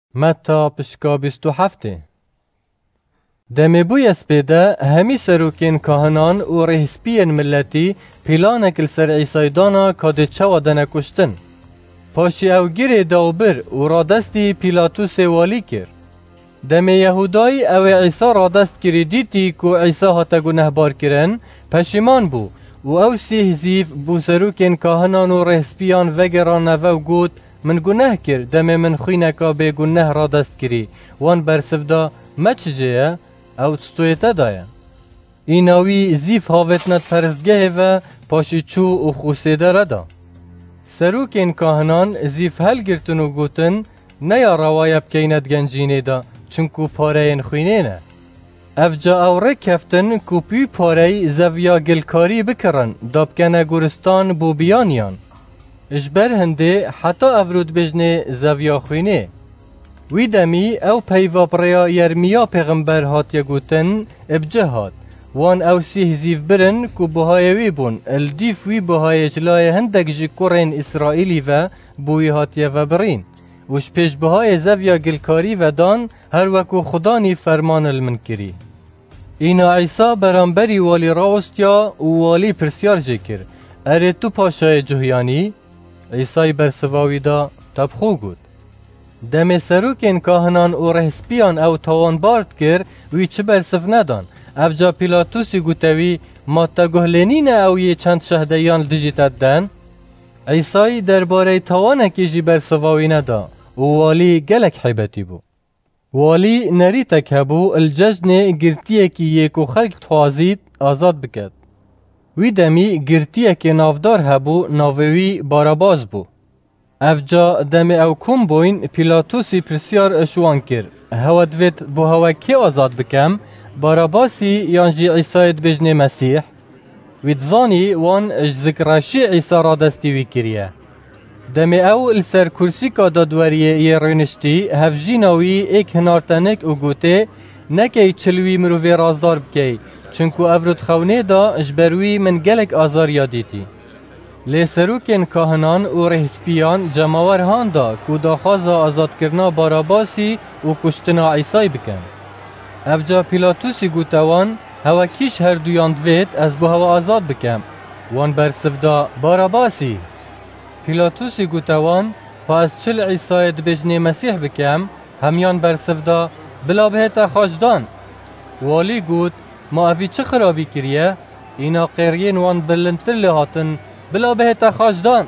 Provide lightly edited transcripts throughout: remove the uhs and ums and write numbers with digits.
متا پشکا 27 دمی بوی سپیده همی سروکین کهنان و رهسپین ملتی پیلانک لسر عیسای دانا کاده چوا دنه کشتن. پاشی او گیره داوبر و رادستی پیلاتوس والی کر. دمی یهودای او عیسا رادست کری دیتی که عیسا هاتا گناه بار کرن پشیمان بو و او سیه زیف بو سروکین کهنان و رهسپیان وگران و گود من گناه کر دمی من خوینکا به گناه رادست کری وان برسفدا ما چجه او تستویتا دایا. ایناوی زیف هاوتنت پرستگه و پاشی چو و خوسیده ردا. سروکین کهنان زیف هل گرتن و گوتن نیا روایب کینت گنجینه دا چونکو پاره این خوینه نه. افجا او رکفتن کوپی پاره زویا گلکاری بکرن دابکنه گورستان بو بیانیان. اجبر هنده حتی افرود بجنه زویا خوینه. وی دمی او پیوا بریا یرمیا پیغمبر هات یگوتن ابجه هات وان او سیه زیف برن کو بهایوی بون الدیف وی بهای جلای هندک جی کورین اسرائیلی و بوی هات یو برین وش پیش بهای زویا گلکاری و دان هر وکو خدانی فرمان المنکری. اینا عیسا برانبری والی راوستیا و والی پرسیار جکر اره تو پاشای جهیانی عیسای برسواوی دا تبخو گود. دم سروکین کهنان و رهسپیان او تاوان بارد کر وی چه برسف ندان افجا پیلاتوسی گوتوی ما تا گهلنین او یه چند شهدیان دیجیتت دن عیسای درباره تاوانکی جی برسواوی ندا و والی گلک حیبتی بو. والی نری تک هبو الججن گرتیه کی یکو خلق توازید آزاد بکد. وی دمی گرتیه کی نافدار هبو ناوی باراباز بو. افجا دم او کم بوین پیلاتوسی پرسیار اشوان کر هوا دوید بو هوا کی آزاد بکم باراباسی یانجی عیسایت بجن مسیح ویدزانی وان ذکراشی عیسا را دستی وی کریه. دم او لسر کرسی که دادوریه یه رینشتی هفجیناوی ایک هنارتنک او گوته نکی چلوی مروی رازدار بکی چونکو افرود خونه دا اجبروی من گلک آزار یادیتی. لی سروکین کهنان و رهسپیان جماور هان دا که داخوازا آزاد کرنا باراباسی و کشتنا عیسای بکن. افجا پیلاتوسی گوتوان هوا کیش هر دویان دوید از بو هوا آزاد بکم وان برسفدا باراباسی. پیلاتوسی گوتوان فاز چل عیسایت بجنه مسیح بکم همیان برسفدا بلا بهتا خاشدان. والی گوت ما افی چه خرابی کریه؟ اینا قیرین وان بلندتر لحاتن بلا بهتا خاشدان.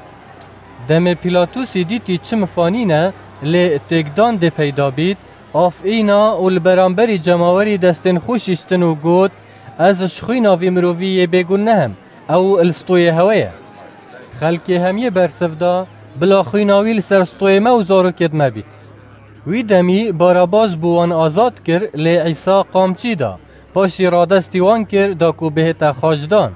دم پیلاتوسی دیتی چه مفانینه لی تکدان ده پیدا بید آف اینا و البرانبری جماوری دستن خوششتن و گوت از شخوینا وی مرووی بگون نهم او الستوی هویه. خلکی همیه برسفدا بلا خویناوی لسر ستوی موزارو کد مبید. وی دمی باراباز بوان آزاد کر لی عیسا قامچی دا پاشی رادستی وان کر دا کو بهتا خاشدان.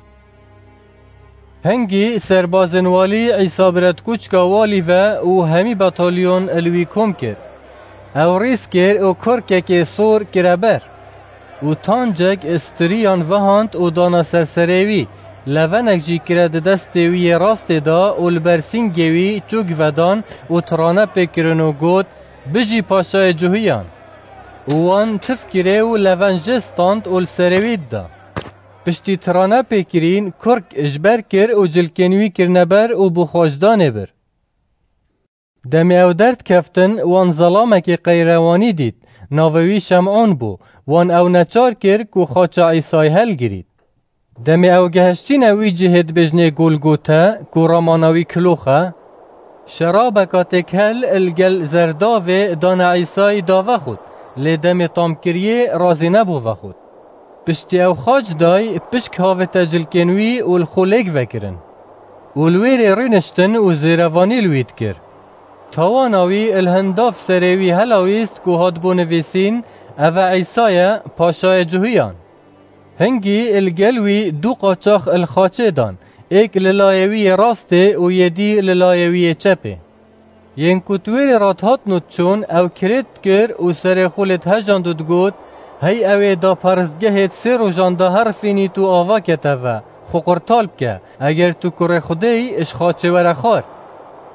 هنگی سربازن والی عیسا برد کوچکا والی و همی باتالیون الوی کم کر. او ریس کر او کرکک سور کربر. او تانجک استریان وهاند او دانا سرسریوی. لونک جی کرد دستوی راست دا او البرسینگوی چوک ودان او ترانه پکرنو گود بجی پاشای جوهیان. اوان تفکره و لون جستاند او السروید دا. پشتی ترانه پیکرین کرک اجبر کر و جلکنوی کرنبر و بخوشدانه بر. دمی او درد کفتن وان ظلامک قیروانی دید ناوی شمعون بو وان او نچار کر که خاچا عیسای هل گرید. دمی او گهشتین اوی جهد بجنه گلگوتا که رامانوی کلوخه شرابکاتک هل الگل زرداوه دان عیسای داوه خود لی دمی تام کریه رازی نبو و خود. پشتی او خاج دای پشک هاوتا جلکنوی و الخولک وکرن. الویر رینشتن و زیروانی لوید کر. تاواناوی الهنداف سریوی هلاویست که هاد بو نویسین او عیسای پاشای جوهیان. هنگی الگلوی دو قاچاخ الخاچه دان ایک للایوی راسته و یدی للایوی چپه. ین کتویر رات هات نوت چون او کرد کر و سر خولت هجاندود گود هی اوی دا پرستگهت سر و جاندا هر فینی تو آوا کتوه خوکر طالب که اگر تو کره خوده اش خاچه ورخار.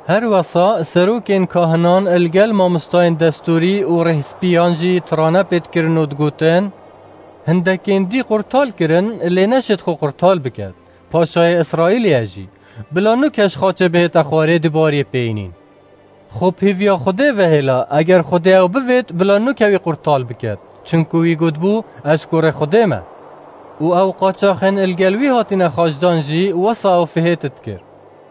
هر وصا سروکین کاهنان الگل مامستاین دستوری و رهسپیان جی ترانه پید کرن و دگوتن هندکین دی قرطال کرن لی نشد خو قرطال بکد پاشای اسرائیل جی بلا نو کش خاچه بهت اخواره دباری پینین خو پیویا خوده وهلا اگر خوده او بوید بلا نو کوی قرطال بکد چنکوی گود بو از کور خوده ما او قاچاخن الگلوی هاتین خاجدان جی وصا و فهیتت کرد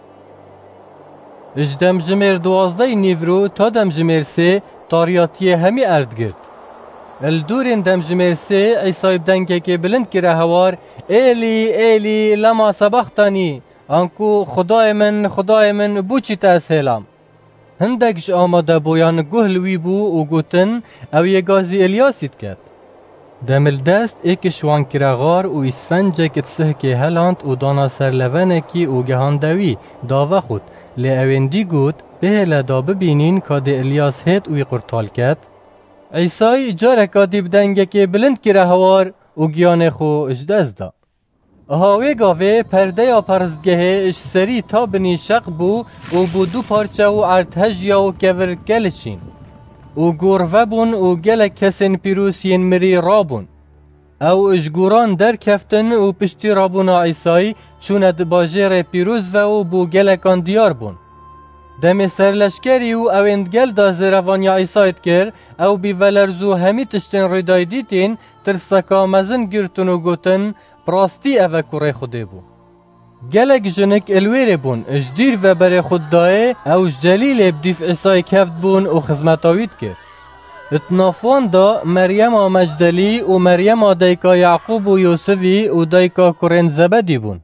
اجدم جمیر 12 نیورو تا دم جمیر 3 تاریاتی همی ارد گرد. الدورین دم جمیر 3 عیسی بدنگه که بلند کره هوار ایلی ایلی لما سبختانی انکو خدای من بو چی تاسهلم. هندکش آماده بویان گهلوی بو و گوتن او یگازی الیاسید کرد. دمل دست ایکش وان کرغار و اسفنجه کت سهکه هلاند و دانا سرلونکی و گهاندوی داوه خود لی اویندی گوت به لدا ببینین که ده الیاس هید وی قرطال کد عیسی جارکا دی بدنگه که بلند کره هوار و گیان خو اجدز دا هاوی گاوه پرده یا پرزگه اش سری تا بنی شق بو و بو دو پارچه و ارتهجیا و کور گلچین و گوروه بون و گل کسین پیروسین مری رابون او اجگوران در کفتن و پشتی رابونا عیسی چوند باجر پیروز و بو گلکان دیار بون. دم سرلشکری و اویندگل دا زیروانی عیسایت کر او بی ولرزو همی تشتن ریدای دیتین ترسکا مزن گرتن و گوتن پراستی او کره خوده بو. گلک جنک الویر بون اجدیر و بر خود دای او جلیل بدیف عیسی کفت بون و خزمتاوید کر. اتنافوان دا مریم مجدلی و مریم دایکا یعقوب و یوسفی و دایکا کرن زبدی بون.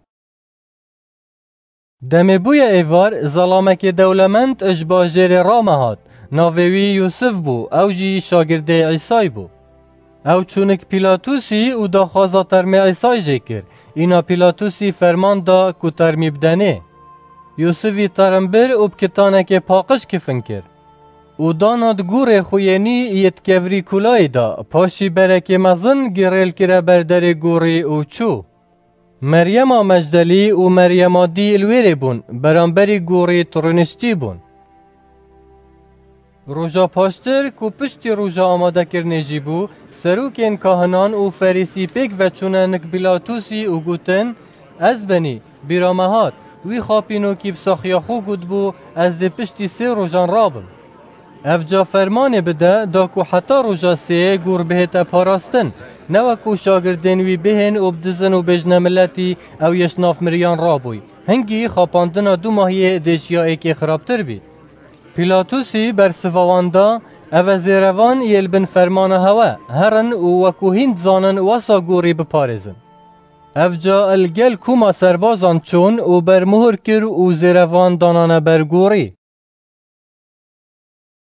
دم بوی ایوار ظلامک دولمند اجباجر رامهات ناویوی یوسف بو او جی شاگرده عیسی بو. او چونک پیلاتوسی و دا خوازا ترمی عیسی جی کر اینا پیلاتوسی فرمان دا کو ترمی بدنه. یوسفی ترمبر و بکتانک پاقش کفن کر. او داناد گور خوینی یت کوری کولای دا پاشی برک مزن گریل کره بردر گوری او چو. مریم مجدلی و مریم دی الویره بون برانبری گوری ترنشتی بون. روژا پاشتر کو پشتی روژا آماده کرنه جی بو سروکین کاهنان و فریسی پیک و چوننک بیلاتوسی و گوتن از بنی بیرامهات وی خاپینو کی بساخیا خو گود بو از دی پشتی 3 روژان رابم. افجا فرمان بده دا کو حتی روژا 3 گور بهت پاراستن نوکو شاگردین وی بهن و بدزن و بجن ملتی او یشناف مریان رابوی هنگی خاپاندنا 2 ماهی دیشیایی که خرابتر بید. پیلاتوسی بر سفواندا او زیروان یلبن فرمان هوا هرن و وکو هند زانن واسا گوری بپارزن. افجا الگل کوما سربازان چون و بر مهر کر و زیروان دانانه بر گوری.